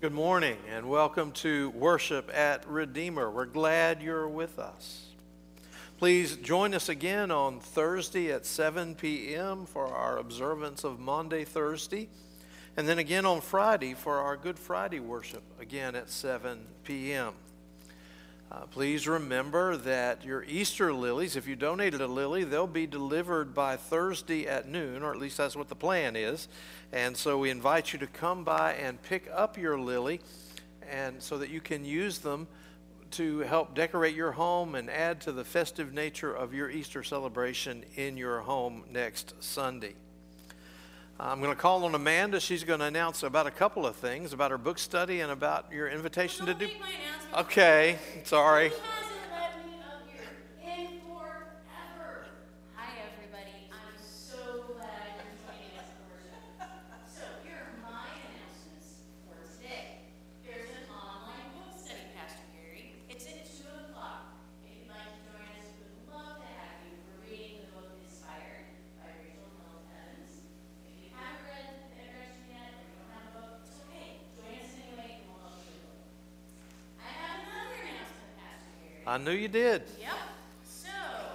Good morning and welcome to worship at Redeemer. We're glad you're with us. Please join us again on Thursday at 7 p.m. for our observance of Maundy Thursday, and then again on Friday for our Good Friday worship, again at 7 p.m. Please remember that your Easter lilies, if you donated a lily, they'll be delivered by Thursday at noon, or at least that's what the plan is. And so we invite you to come by and pick up your lily, and so that you can use them to help decorate your home and add to the festive nature of your Easter celebration in your home next Sunday. I'm going to call on Amanda. She's going to announce about a couple of things, about her book study and about your invitation to do. Okay, sorry. Who hasn't let me up here in forever? Hi, everybody. I'm so glad you're joining us for worship. So here are my announcements for today. There's an online book study, Pastor Gary. It's at 2 o'clock. If you'd like to join us, we would love to have you. We're reading the book Inspired by Rachel Held Evans. If you haven't read the introduction yet, or you don't have a book, it's okay. Join us anyway, and we'll help you. I have another announcement, Pastor Gary. I knew you did. Yep. So,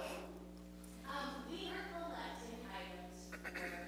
we are collecting items for care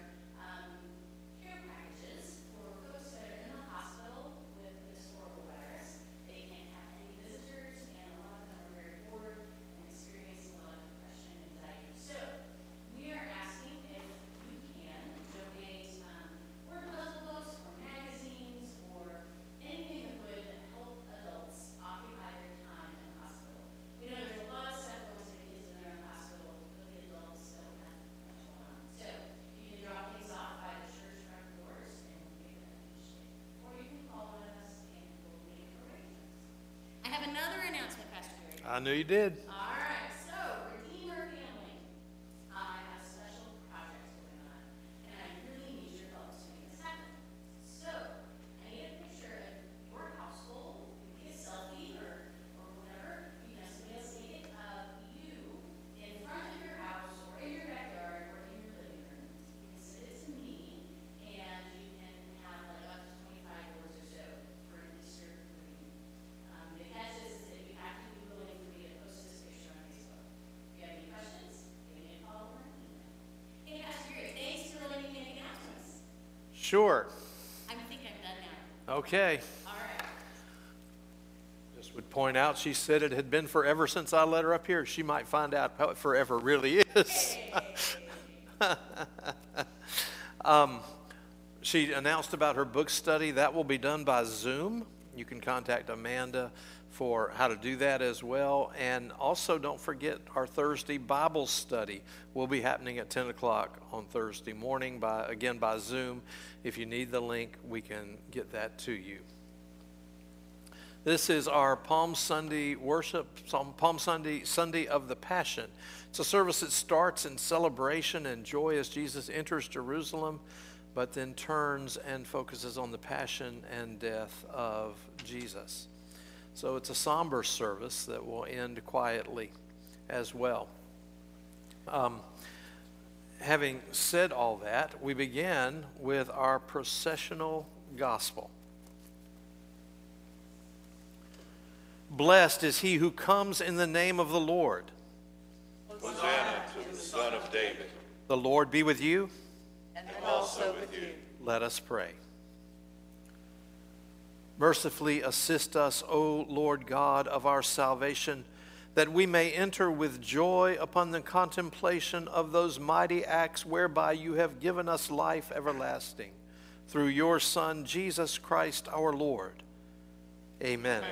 packages for folks that are in the hospital with this horrible virus. They can't have any visitors, and a lot of them are very bored and experience a lot of depression and anxiety. So, we are asking if you can donate word puzzle books or magazines or anything that would help adults occupy their time in the hospital. We know there's a lot of stuff going to the kids when they're in the hospital, but the adults don't have much going on. So you can drop things off by the church front doors and we'll give them each day. Or you can call one of us and we'll make arrangements. I have another announcement, Pastor Gary. I knew you did. All right, so Redeemer Family, I have special projects going on, and I really need your help to make this happen. So, I need a picture of your household, it can be a selfie or whatever, you know, somebody else need it, of you in front of your house or in your backyard or in your living room. You can send it to me, and you can have like up to 25 words or so for an Easter greeting. The catch is that you have to be willing for me to post this picture on Facebook. If you have any questions, give me a call or an email. Hey, Pastor Gary, thanks for letting me make announcements. Sure. I think I'm done now. Okay. All right. Just would point out, she said it had been forever since I let her up here. She might find out what forever really is. She announced about her book study. That will be done by Zoom. You can contact Amanda for how to do that as well. And also don't forget our Thursday Bible study will be happening at 10 o'clock on Thursday morning, by Zoom. If you need the link, we can get that to you. This is our Palm Sunday worship, Palm Sunday, Sunday of the Passion. It's a service that starts in celebration and joy as Jesus enters Jerusalem, but then turns and focuses on the passion and death of Jesus. So it's a somber service that will end quietly as well. Having said all that, we begin with our processional gospel. Blessed is he who comes in the name of the Lord. Hosanna to the Son of David. The Lord be with you. And also with you. Let us pray. Mercifully assist us, O Lord God of our salvation, that we may enter with joy upon the contemplation of those mighty acts whereby you have given us life everlasting. Through your Son, Jesus Christ our Lord. Amen.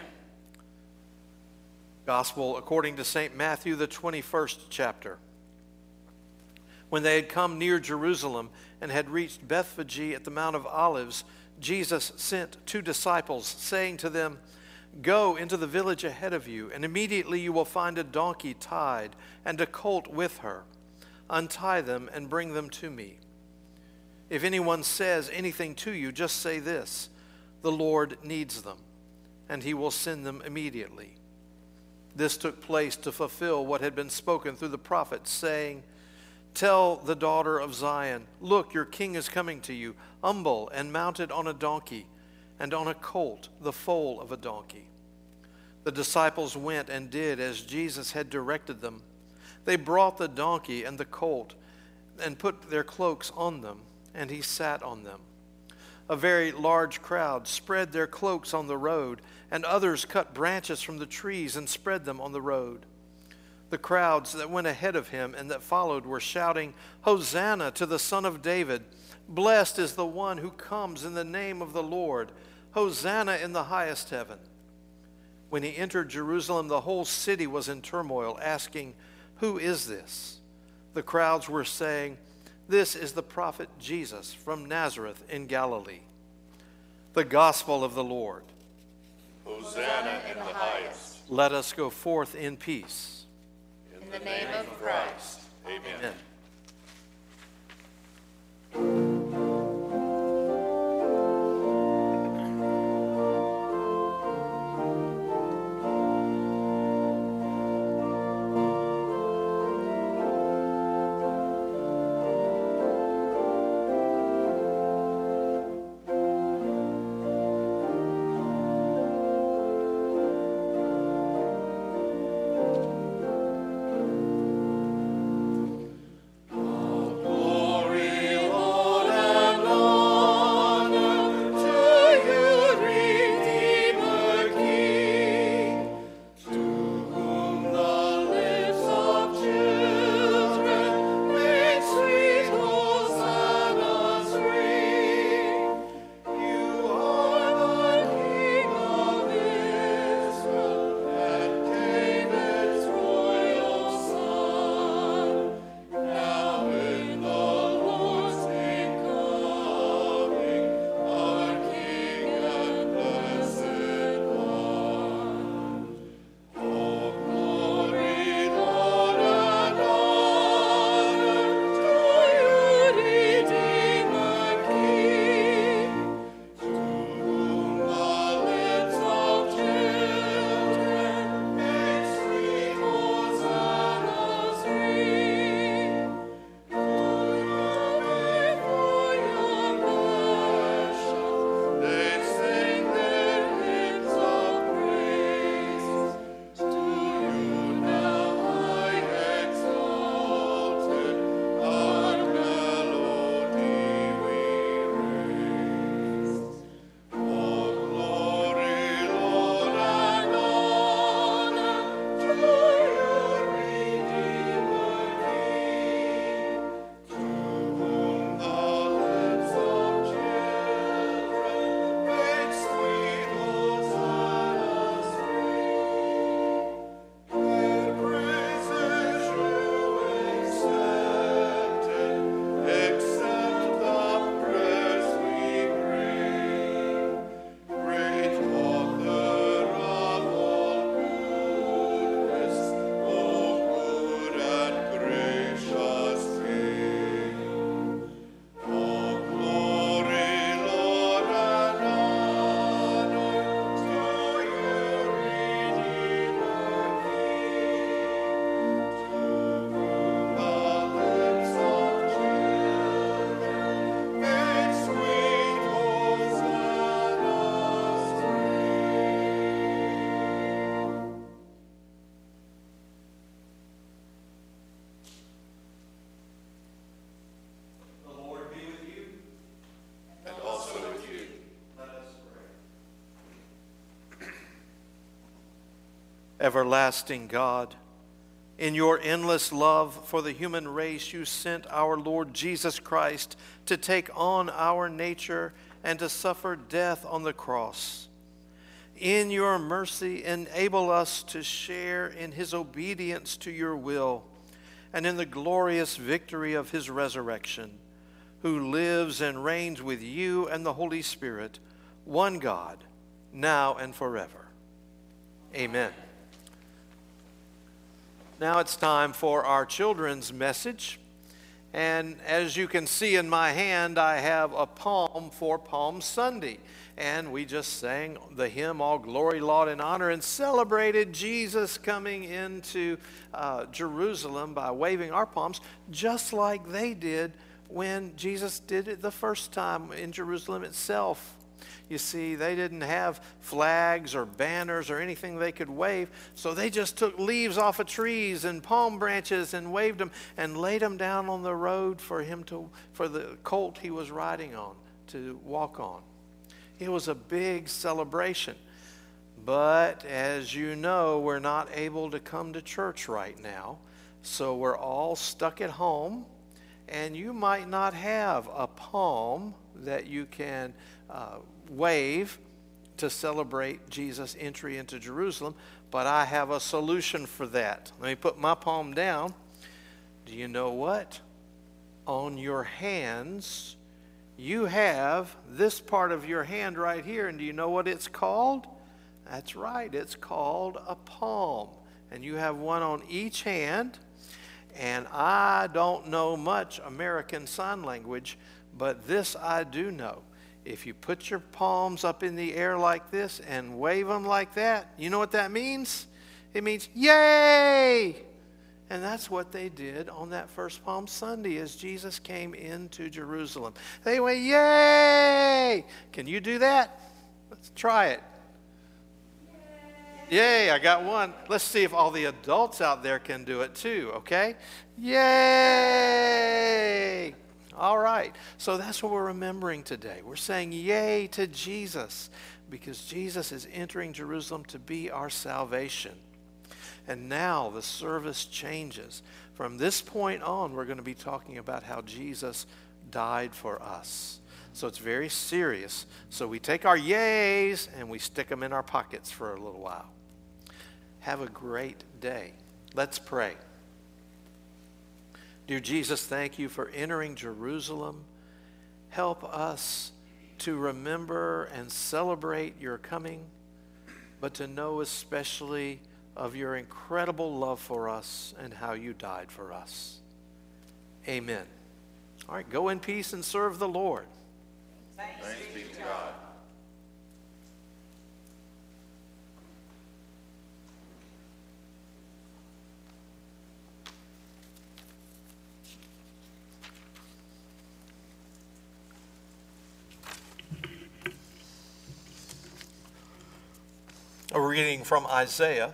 Gospel according to St. Matthew, the 21st chapter. When they had come near Jerusalem and had reached Bethphage at the Mount of Olives, Jesus sent 2 disciples, saying to them, "Go into the village ahead of you, and immediately you will find a donkey tied and a colt with her. Untie them and bring them to me. If anyone says anything to you, just say this, 'The Lord needs them,' and he will send them immediately." This took place to fulfill what had been spoken through the prophets, saying, Tell the daughter of Zion, look, your king is coming to you, humble and mounted on a donkey, and on a colt, the foal of a donkey. The disciples went and did as Jesus had directed them. They brought the donkey and the colt and put their cloaks on them, and he sat on them. A very large crowd spread their cloaks on the road, and others cut branches from the trees and spread them on the road. The crowds that went ahead of him and that followed were shouting, "Hosanna to the Son of David! Blessed is the one who comes in the name of the Lord! Hosanna in the highest heaven!" When he entered Jerusalem, the whole city was in turmoil, asking, "Who is this?" The crowds were saying, "This is the prophet Jesus from Nazareth in Galilee." The Gospel of the Lord. Hosanna in the highest. Let us go forth in peace. In the name of Christ. Amen. Amen. Everlasting God, in your endless love for the human race, you sent our Lord Jesus Christ to take on our nature and to suffer death on the cross. In your mercy, enable us to share in his obedience to your will and in the glorious victory of his resurrection, who lives and reigns with you and the Holy Spirit, one God, now and forever. Amen. Now it's time for our children's message. And as you can see in my hand, I have a palm for Palm Sunday. And we just sang the hymn, All Glory, Laud, and Honor, and celebrated Jesus coming into Jerusalem by waving our palms, just like they did when Jesus did it the first time in Jerusalem itself. you see, they didn't have flags or banners or anything they could wave, so they just took leaves off of trees and palm branches and waved them and laid them down on the road for the colt he was riding on to walk on. It was a big celebration. But as you know, we're not able to come to church right now, so we're all stuck at home, and you might not have a palm that you can wave to celebrate Jesus' entry into Jerusalem, but I have a solution for that. Let me put my palm down. Do you know what? On your hands, you have this part of your hand right here, and do you know what it's called? That's right, it's called a palm. And you have one on each hand. And I don't know much American Sign Language, but this I do know. If you put your palms up in the air like this and wave them like that, you know what that means? It means, yay! And that's what they did on that first Palm Sunday as Jesus came into Jerusalem. They went, yay! Can you do that? Let's try it. Yay, I got one. Let's see if all the adults out there can do it too, okay? Yay! All right. So that's what we're remembering today. We're saying yay to Jesus because Jesus is entering Jerusalem to be our salvation. And now the service changes. From this point on, we're going to be talking about how Jesus died for us. So it's very serious. So we take our yays and we stick them in our pockets for a little while. Have a great day. Let's pray. Dear Jesus, thank you for entering Jerusalem. Help us to remember and celebrate your coming, but to know especially of your incredible love for us and how you died for us. Amen. All right, go in peace and serve the Lord. Thanks be to God. A reading from Isaiah.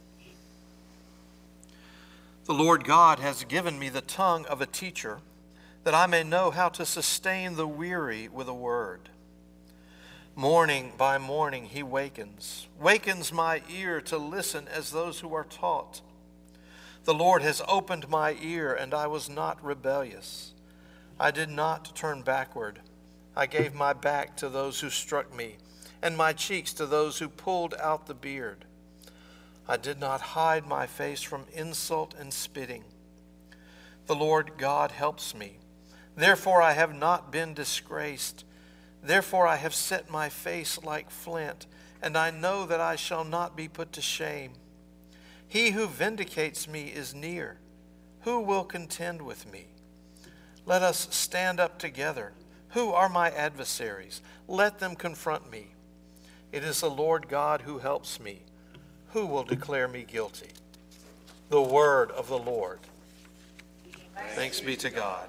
The Lord God has given me the tongue of a teacher, that I may know how to sustain the weary with a word. Morning by morning he wakens my ear to listen as those who are taught. The Lord has opened my ear, and I was not rebellious. I did not turn backward. I gave my back to those who struck me, and my cheeks to those who pulled out the beard. I did not hide my face from insult and spitting. The Lord God helps me. Therefore I have not been disgraced. Therefore I have set my face like flint, and I know that I shall not be put to shame. He who vindicates me is near. Who will contend with me? Let us stand up together. Who are my adversaries? Let them confront me. It is the Lord God who helps me. Who will declare me guilty? The word of the Lord. Thanks be to God.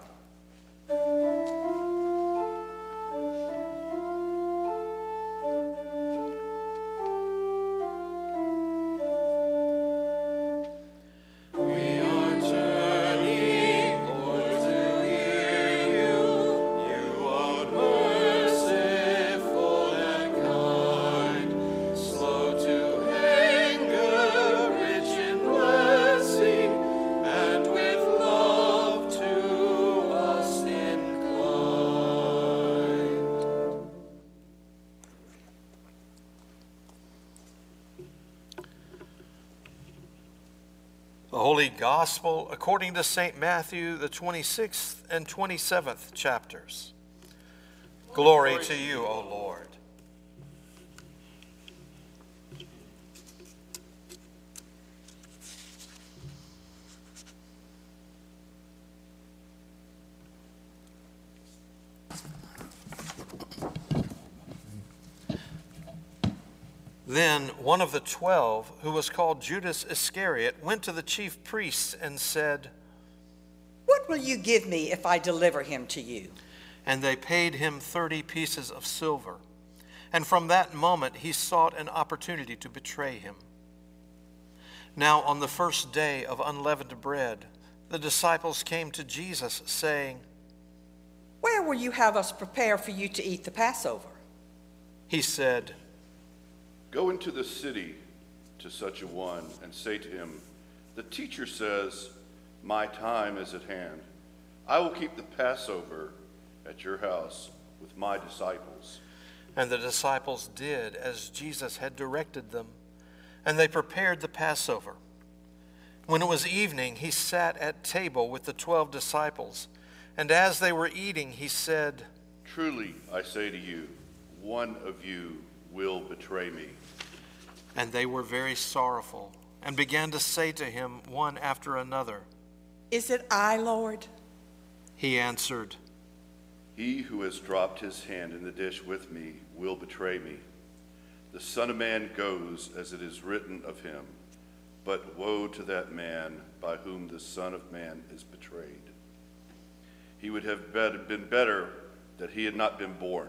The Holy Gospel according to St. Matthew, the 26th and 27th chapters. Glory to you, O Lord. Then one of the 12, who was called Judas Iscariot, went to the chief priests and said, "What will you give me if I deliver him to you?" And they paid him 30 pieces of silver. and from that moment he sought an opportunity to betray him. Now on the first day of unleavened bread, the disciples came to Jesus, saying, Where will you have us prepare for you to eat the Passover? He said, Go into the city to such a one and say to him, The teacher says, my time is at hand. I will keep the Passover at your house with my disciples. And the disciples did as Jesus had directed them, and they prepared the Passover. When it was evening, he sat at table with the 12 disciples, and as they were eating, he said, Truly, I say to you, one of you will betray me. And they were very sorrowful, and began to say to him one after another, Is it I, Lord? He answered, He who has dropped his hand in the dish with me will betray me. The Son of Man goes as it is written of him, but woe to that man by whom the Son of Man is betrayed. He would have been better that he had not been born.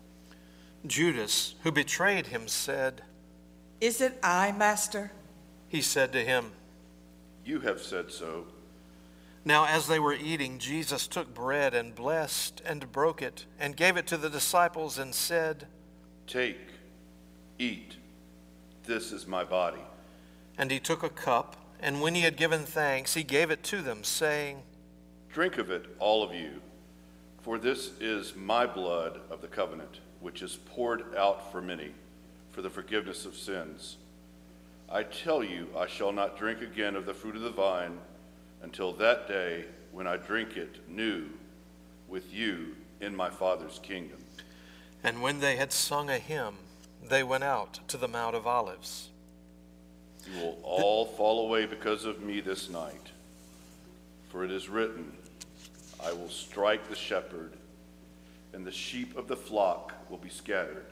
Judas, who betrayed him, said, Is it I, Master? He said to him, You have said so. Now as they were eating, Jesus took bread and blessed and broke it and gave it to the disciples and said, Take, eat, this is my body. And he took a cup, and when he had given thanks, he gave it to them, saying, Drink of it, all of you, for this is my blood of the covenant, which is poured out for many, for the forgiveness of sins. I tell you, I shall not drink again of the fruit of the vine until that day when I drink it new with you in my Father's kingdom. And when they had sung a hymn, they went out to the Mount of Olives. You will all fall away because of me this night, for it is written, I will strike the shepherd, and the sheep of the flock will be scattered.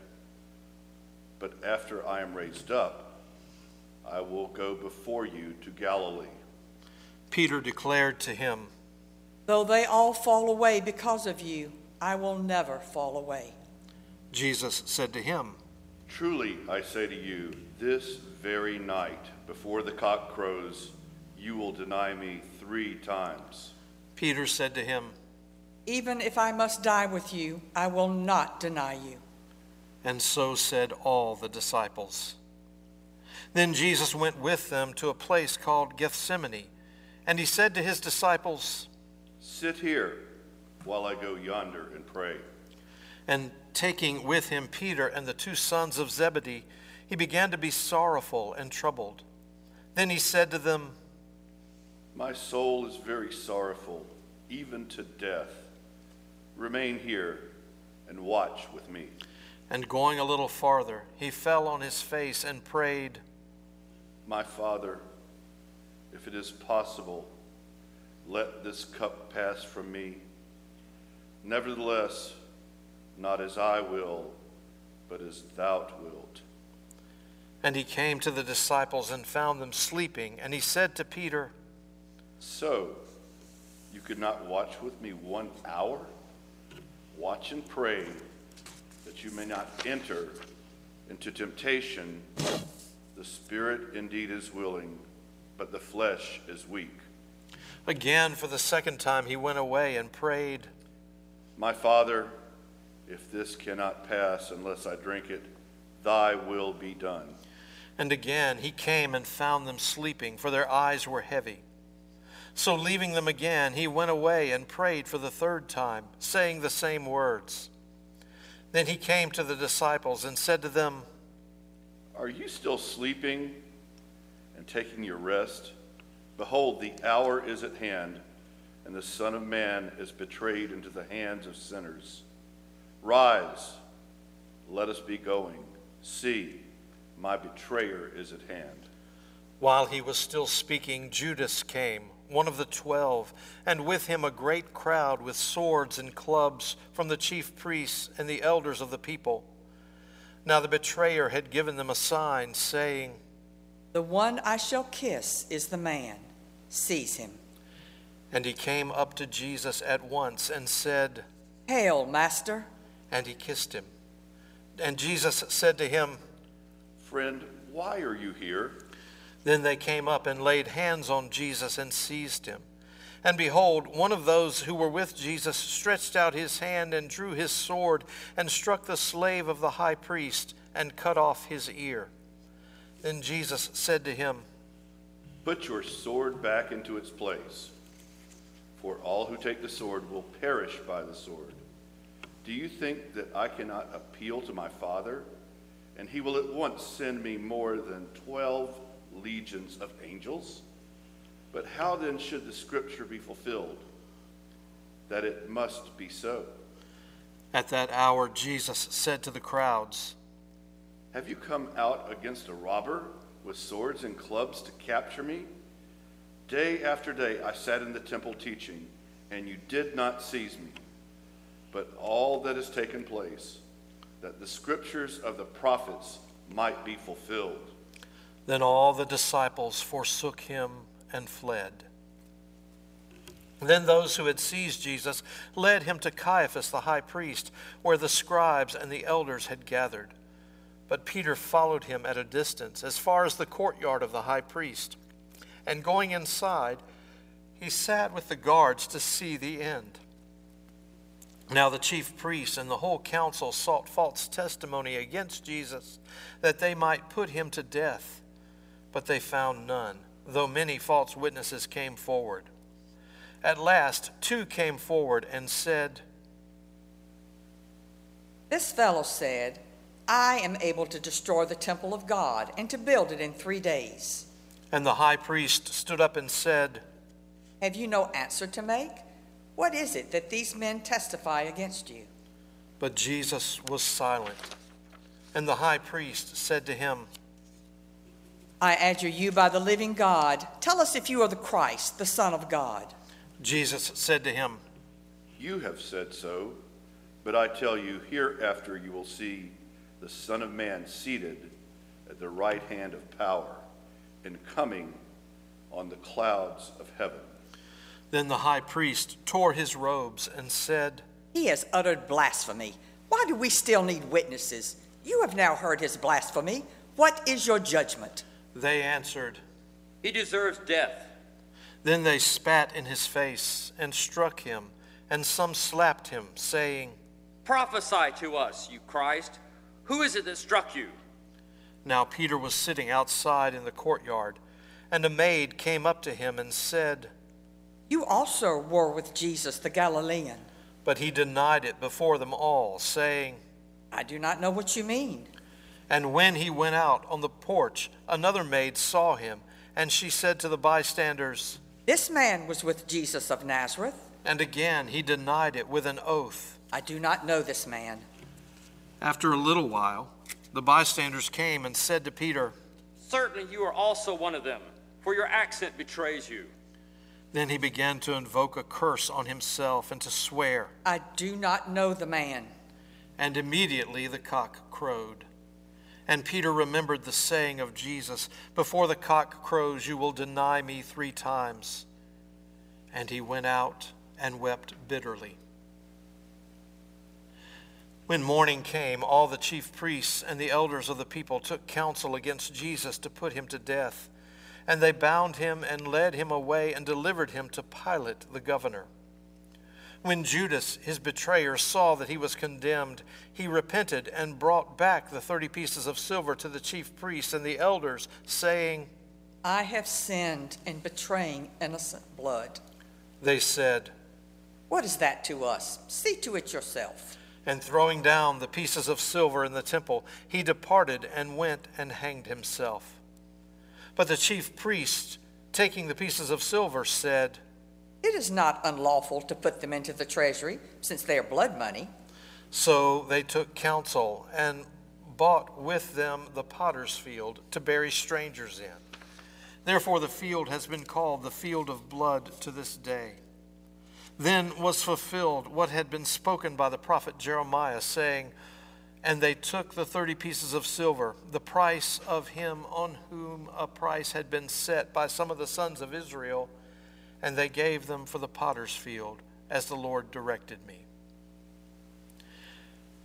But after I am raised up, I will go before you to Galilee. Peter declared to him, Though they all fall away because of you, I will never fall away. Jesus said to him, Truly, I say to you, this very night, before the cock crows, you will deny me 3 times. Peter said to him, Even if I must die with you, I will not deny you. and so said all the disciples. Then Jesus went with them to a place called Gethsemane, and he said to his disciples, Sit here while I go yonder and pray. And taking with him Peter and the 2 sons of Zebedee, he began to be sorrowful and troubled. Then he said to them, My soul is very sorrowful, even to death. Remain here and watch with me. And going a little farther, he fell on his face and prayed, My Father, if it is possible, let this cup pass from me. Nevertheless, not as I will, but as thou wilt. And he came to the disciples and found them sleeping, and he said to Peter, So, you could not watch with me 1 hour? Watch and pray that you may not enter into temptation. The spirit indeed is willing, but the flesh is weak. Again, for the 2nd time, he went away and prayed, My Father, if this cannot pass unless I drink it, thy will be done. And again he came and found them sleeping, for their eyes were heavy. So leaving them again, he went away and prayed for the 3rd time, saying the same words. Then he came to the disciples and said to them, Are you still sleeping and taking your rest? Behold, the hour is at hand, and the Son of Man is betrayed into the hands of sinners. Rise, let us be going. See, my betrayer is at hand. While he was still speaking, Judas came, one of the 12, and with him a great crowd with swords and clubs from the chief priests and the elders of the people. Now the betrayer had given them a sign, saying, The one I shall kiss is the man. Seize him. And he came up to Jesus at once and said, Hail, Master. And he kissed him. And Jesus said to him, Friend, why are you here? Then they came up and laid hands on Jesus and seized him. And behold, one of those who were with Jesus stretched out his hand and drew his sword and struck the slave of the high priest and cut off his ear. Then Jesus said to him, Put your sword back into its place, for all who take the sword will perish by the sword. Do you think that I cannot appeal to my Father, and he will at once send me more than 12 legions of angels? But how then should the scripture be fulfilled, that it must be so? At that hour Jesus said to the crowds, Have you come out against a robber with swords and clubs to capture me? Day after day I sat in the temple teaching, and you did not seize me. But all that has taken place, that the scriptures of the prophets might be fulfilled. Then all the disciples forsook him and fled. Then those who had seized Jesus led him to Caiaphas the high priest, where the scribes and the elders had gathered. But Peter followed him at a distance, as far as the courtyard of the high priest. And going inside, he sat with the guards to see the end. Now the chief priests and the whole council sought false testimony against Jesus, that they might put him to death. But they found none, though many false witnesses came forward. At last, 2 came forward and said, This fellow said, I am able to destroy the temple of God and to build it in 3 days. And the high priest stood up and said, Have you no answer to make? What is it that these men testify against you? But Jesus was silent. And the high priest said to him, I adjure you by the living God, tell us if you are the Christ, the Son of God. Jesus said to him, You have said so, but I tell you, hereafter you will see the Son of Man seated at the right hand of power and coming on the clouds of heaven. Then the high priest tore his robes and said, He has uttered blasphemy. Why do we still need witnesses? You have now heard his blasphemy. What is your judgment? They answered, He deserves death. Then they spat in his face and struck him, and some slapped him, saying, Prophesy to us, you Christ. Who is it that struck you? Now Peter was sitting outside in the courtyard, and a maid came up to him and said, You also were with Jesus the Galilean. But he denied it before them all, saying, I do not know what you mean. And when he went out on the porch, another maid saw him, and she said to the bystanders, This man was with Jesus of Nazareth. And again he denied it with an oath. I do not know this man. After a little while, the bystanders came and said to Peter, Certainly you are also one of them, for your accent betrays you. Then he began to invoke a curse on himself and to swear. I do not know the man. And immediately the cock crowed. And Peter remembered the saying of Jesus, Before the cock crows, you will deny me 3 times. And he went out and wept bitterly. When morning came, all the chief priests and the elders of the people took counsel against Jesus to put him to death. And they bound him and led him away and delivered him to Pilate the governor. When Judas, his betrayer, saw that he was condemned, he repented and brought back the 30 pieces of silver to the chief priests and the elders, saying, I have sinned in betraying innocent blood. They said, What is that to us? See to it yourself. And throwing down the pieces of silver in the temple, he departed and went and hanged himself. But the chief priests, taking the pieces of silver, said, It is not unlawful to put them into the treasury, since they are blood money. So they took counsel and bought with them the potter's field to bury strangers in. Therefore the field has been called the field of blood to this day. Then was fulfilled what had been spoken by the prophet Jeremiah, saying, And they took the 30 pieces of silver, the price of him on whom a price had been set by some of the sons of Israel, and they gave them for the potter's field, as the Lord directed me.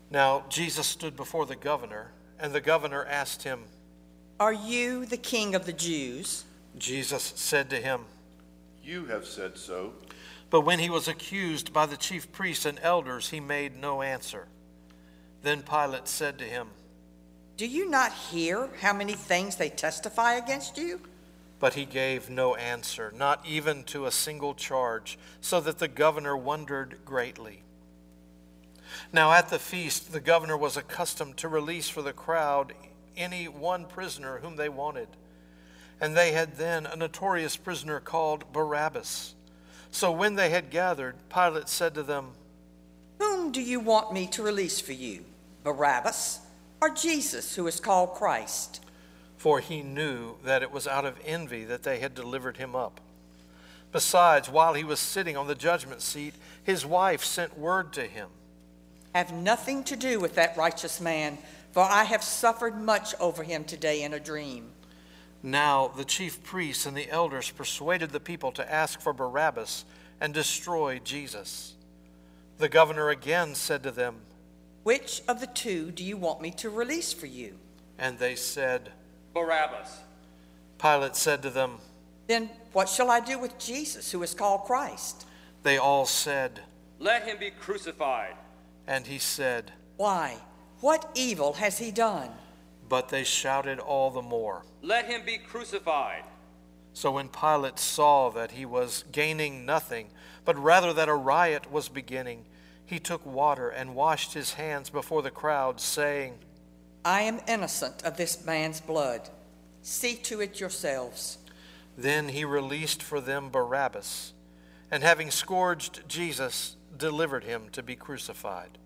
Now Jesus stood before the governor, and the governor asked him, "Are you the king of the Jews?" Jesus said to him, You have said so. but when he was accused by the chief priests and elders, he made no answer. Then Pilate said to him, "Do you not hear how many things they testify against you?" but he gave no answer, not even to a single charge, so that the governor wondered greatly. Now at the feast, the governor was accustomed to release for the crowd any one prisoner whom they wanted. And they had then a notorious prisoner called Barabbas. So when they had gathered, Pilate said to them, "Whom do you want me to release for you, Barabbas or Jesus, who is called Christ?" For he knew that it was out of envy that they had delivered him up. Besides, while he was sitting on the judgment seat, his wife sent word to him, "Have nothing to do with that righteous man, for I have suffered much over him today in a dream." Now the chief priests and the elders persuaded the people to ask for Barabbas and destroy Jesus. The governor again said to them, "Which of the two do you want me to release for you?" and they said, Barabbas. Pilate said to them, "Then what shall I do with Jesus, who is called Christ?" they all said, Let him be crucified. and he said, "Why? What evil has he done?" but they shouted all the more. Let him be crucified. So when Pilate saw that he was gaining nothing, but rather that a riot was beginning, he took water and washed his hands before the crowd, saying, "I am innocent of this man's blood. See to it yourselves." Then he released for them Barabbas, and having scourged Jesus, delivered him to be crucified.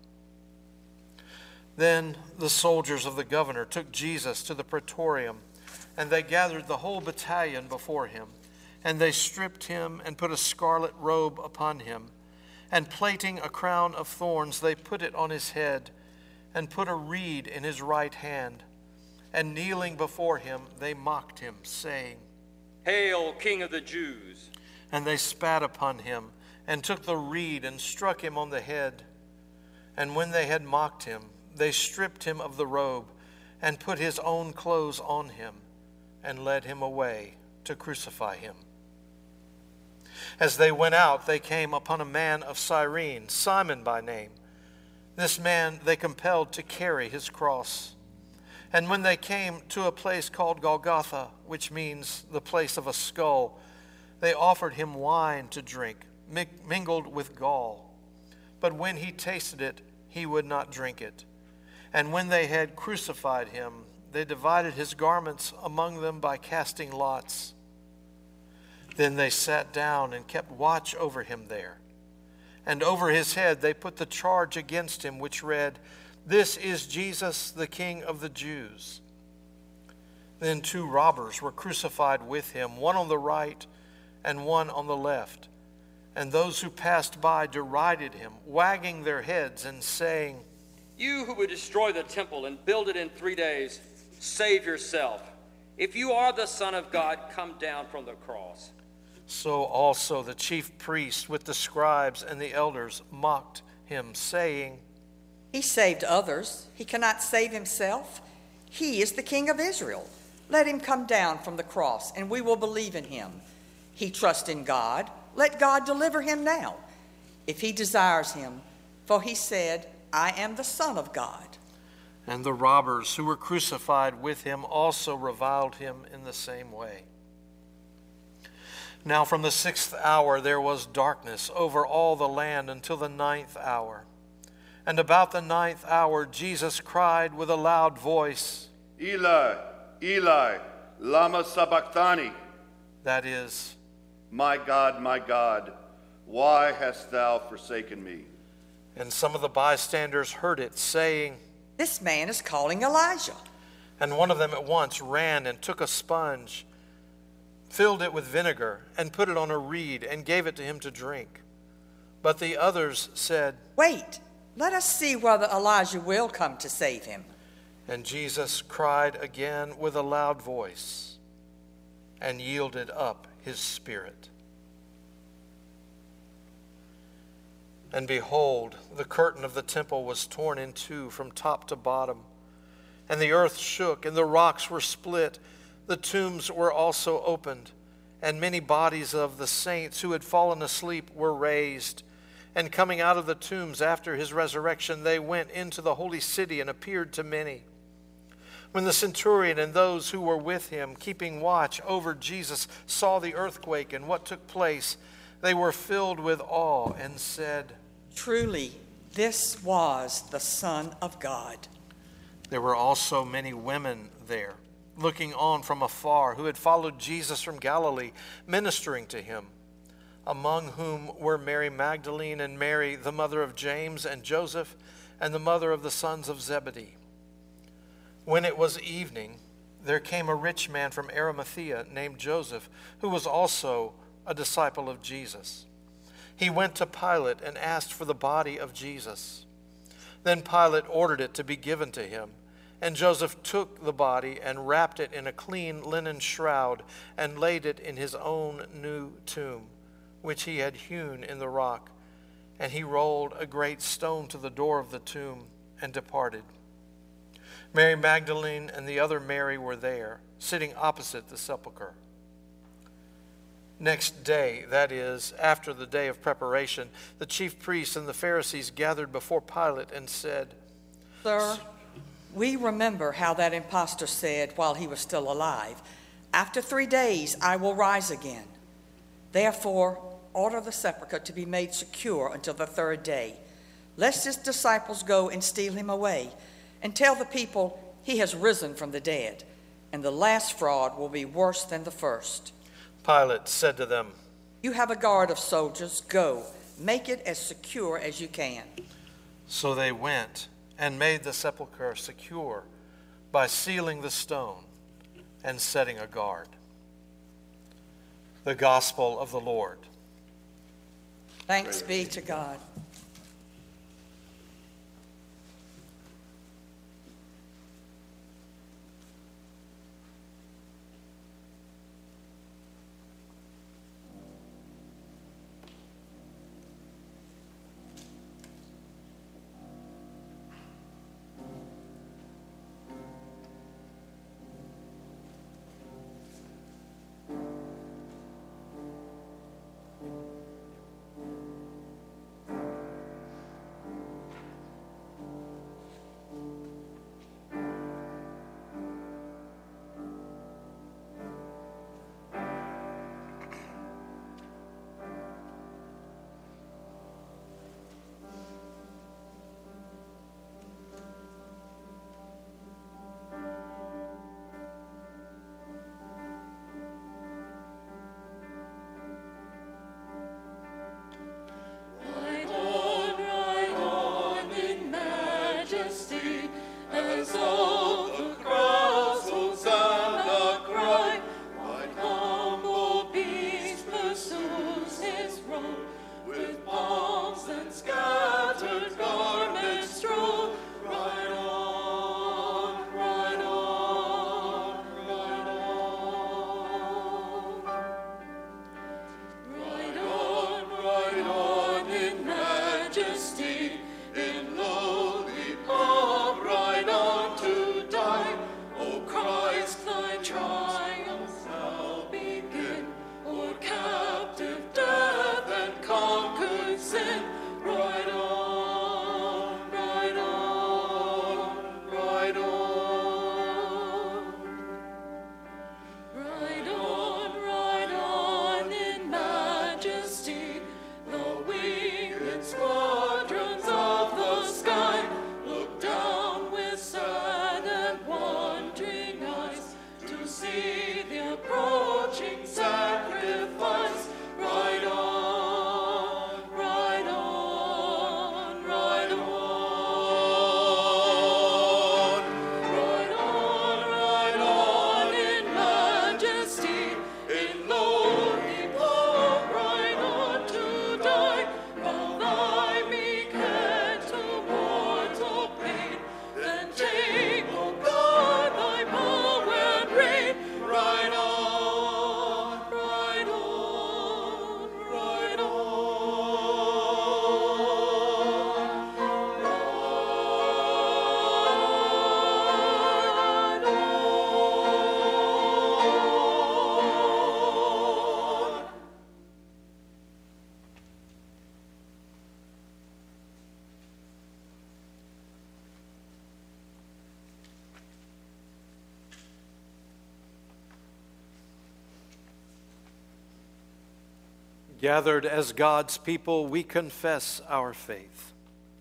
Then the soldiers of the governor took Jesus to the praetorium, and they gathered the whole battalion before him. And they stripped him and put a scarlet robe upon him, and plaiting a crown of thorns, they put it on his head, and put a reed in his right hand. And kneeling before him, they mocked him, saying, Hail, King of the Jews. And they spat upon him, and took the reed and struck him on the head. And when they had mocked him, they stripped him of the robe, and put his own clothes on him, and led him away to crucify him. As they went out, they came upon a man of Cyrene, Simon by name. This man they compelled to carry his cross. And when they came to a place called Golgotha, which means the place of a skull, they offered him wine to drink, mingled with gall. But when he tasted it, he would not drink it. And when they had crucified him, they divided his garments among them by casting lots. Then they sat down and kept watch over him there. And over his head they put the charge against him, which read, "This is Jesus, the King of the Jews." Then 2 robbers were crucified with him, one on the right and one on the left. And those who passed by derided him, wagging their heads and saying, You who would destroy the temple and build it in 3 days, save yourself. If you are the Son of God, come down from the cross. So also the chief priests with the scribes and the elders mocked him, saying, "He saved others. He cannot save himself. He is the King of Israel. Let him come down from the cross, and we will believe in him. He trusts in God. Let God deliver him now, if he desires him. For he said, 'I am the Son of God.'" And the robbers who were crucified with him also reviled him in the same way. Now from the 6th hour there was darkness over all the land until the 9th hour. And about the 9th hour Jesus cried with a loud voice, Eli, Eli, lama sabachthani. that is, My God, why hast thou forsaken me? and some of the bystanders heard it, saying, "This man is calling Elijah." and one of them at once ran and took a sponge, filled it with vinegar, and put it on a reed, and gave it to him to drink. But the others said, "Wait, let us see whether Elijah will come to save him." and Jesus cried again with a loud voice, and yielded up his spirit. And behold, the curtain of the temple was torn in two from top to bottom. And the earth shook, and the rocks were split. The tombs were also opened, and many bodies of the saints who had fallen asleep were raised. And coming out of the tombs after his resurrection, they went into the holy city and appeared to many. When the centurion and those who were with him, keeping watch over Jesus, saw the earthquake and what took place, they were filled with awe and said, "Truly, this was the Son of God." There were also many women there, looking on from afar, who had followed Jesus from Galilee, ministering to him, among whom were Mary Magdalene and Mary, the mother of James and Joseph, and the mother of the sons of Zebedee. When it was evening, there came a rich man from Arimathea named Joseph, who was also a disciple of Jesus. He went to Pilate and asked for the body of Jesus. Then Pilate ordered it to be given to him. And Joseph took the body and wrapped it in a clean linen shroud and laid it in his own new tomb, which he had hewn in the rock. And he rolled a great stone to the door of the tomb and departed. Mary Magdalene and the other Mary were there, sitting opposite the sepulchre. Next day, that is, after the day of preparation, the chief priests and the Pharisees gathered before Pilate and said, "Sir, we remember how that impostor said while he was still alive, 'After 3 days I will rise again.' Therefore, order the sepulchre to be made secure until the 3rd day, lest his disciples go and steal him away, and tell the people he has risen from the dead, and the last fraud will be worse than the first." Pilate said to them, "You have a guard of soldiers. Go, make it as secure as you can." So they went and made the sepulchre secure by sealing the stone and setting a guard. The Gospel of the Lord. Thanks be to God. Gathered as God's people, we confess our faith.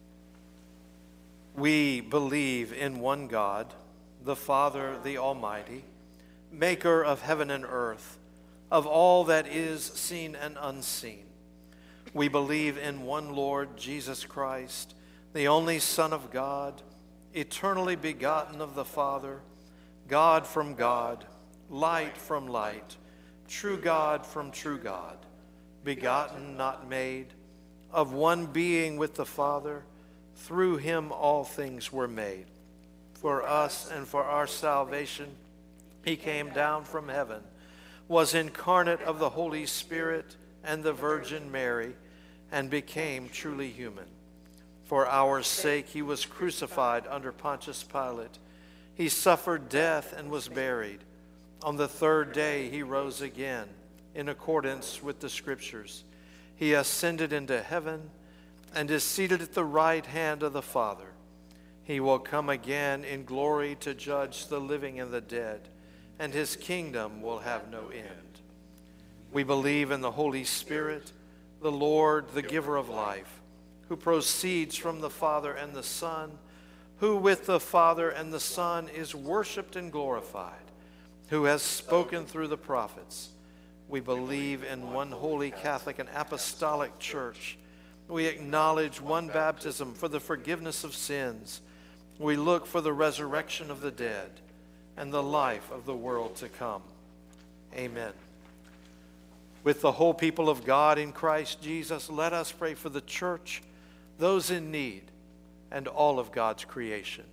We believe in one God, the Father, the Almighty, maker of heaven and earth, of all that is seen and unseen. We believe in one Lord, Jesus Christ, the only Son of God, eternally begotten of the Father, God from God, light from light, true God from true God, begotten, not made, of one being with the Father. Through him all things were made. For us and for our salvation, he came down from heaven, was incarnate of the Holy Spirit and the Virgin Mary, and became truly human. For our sake he was crucified under Pontius Pilate. He suffered death and was buried. On the third day he rose again, in accordance with the Scriptures. He ascended into heaven and is seated at the right hand of the Father. He will come again in glory to judge the living and the dead, and his kingdom will have no end. We believe in the Holy Spirit, the Lord, the giver of life, who proceeds from the Father and the Son, who with the Father and the Son is worshiped and glorified, who has spoken through the prophets. We believe in one holy Catholic and apostolic church. We acknowledge one baptism for the forgiveness of sins. We look for the resurrection of the dead and the life of the world to come. Amen. With the whole people of God in Christ Jesus, let us pray for the church, those in need, and all of God's creation.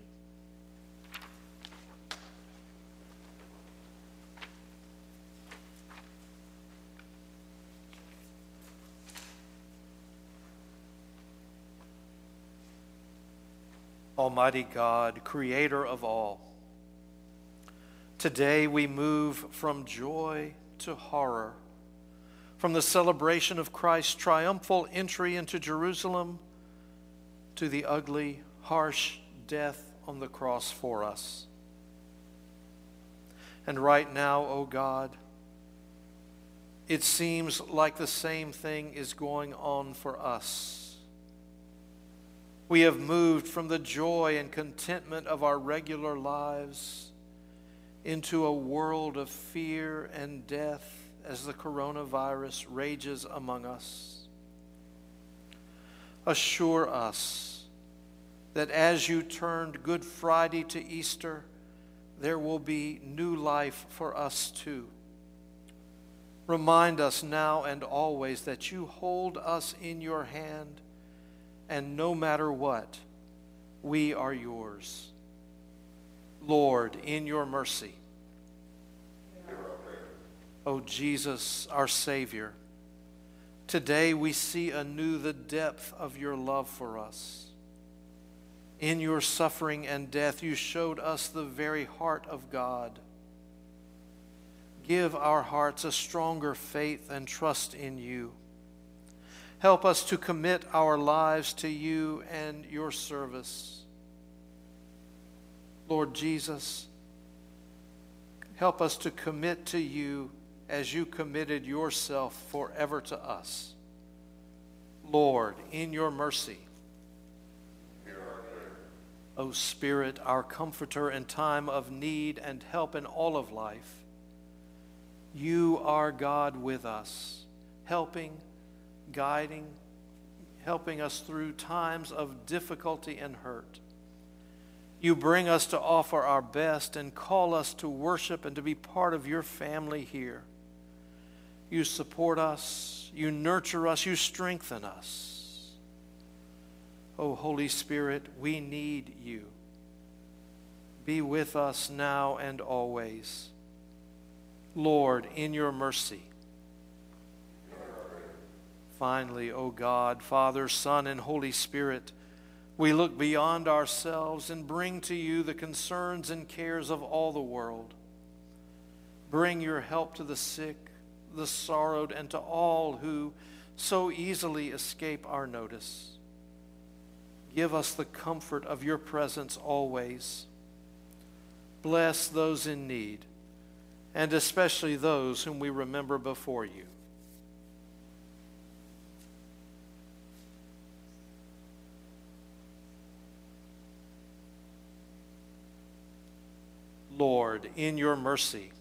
Almighty God, creator of all, today we move from joy to horror, from the celebration of Christ's triumphal entry into Jerusalem to the ugly, harsh death on the cross for us. And right now, O God, it seems like the same thing is going on for us. We have moved from the joy and contentment of our regular lives into a world of fear and death as the coronavirus rages among us. Assure us that as you turned Good Friday to Easter, there will be new life for us too. Remind us now and always that you hold us in your hand, and no matter what, we are yours. Lord, in your mercy, O Jesus, our Savior, today we see anew the depth of your love for us. In your suffering and death, you showed us the very heart of God. Give our hearts a stronger faith and trust in you. Help us to commit our lives to you and your service. Lord Jesus, help us to commit to you as you committed yourself forever to us. Lord, in your mercy, O Spirit, our comforter in time of need and help in all of life, you are God with us, helping, guiding, helping us through times of difficulty and hurt. You bring us to offer our best and call us to worship and to be part of your family here. You support us, you nurture us, you strengthen us. Oh, Holy Spirit, we need you. Be with us now and always. Lord, in your mercy. Finally, O God, Father, Son, and Holy Spirit, we look beyond ourselves and bring to you the concerns and cares of all the world. Bring your help to the sick, the sorrowed, and to all who so easily escape our notice. Give us the comfort of your presence always. Bless those in need, and especially those whom we remember before you. Lord, in your mercy.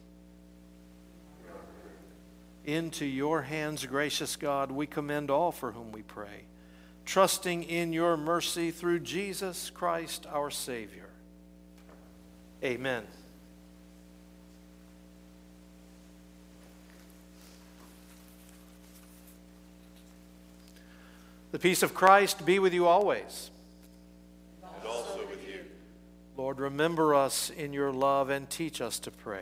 Into your hands, gracious God, we commend all for whom we pray, trusting in your mercy through Jesus Christ our Savior. Amen. The peace of Christ be with you always. And also with you. Lord, remember us in your love and teach us to pray.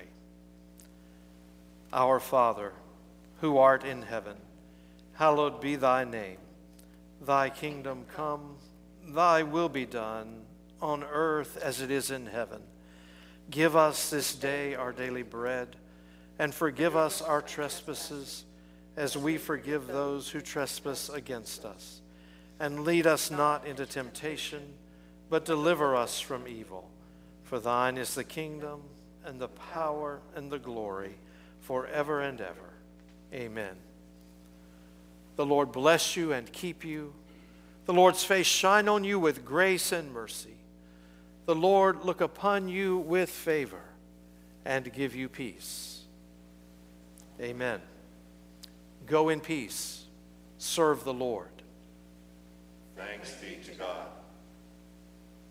Our Father, who art in heaven, hallowed be thy name. Thy kingdom come, thy will be done, on earth as it is in heaven. Give us this day our daily bread, and forgive us our trespasses, as we forgive those who trespass against us. And lead us not into temptation, but deliver us from evil. For thine is the kingdom, and the power, and the glory, forever and ever. Amen. The Lord bless you and keep you. The Lord's face shine on you with grace and mercy. The Lord look upon you with favor and give you peace. Amen. Go in peace. Serve the Lord. Thanks be to God.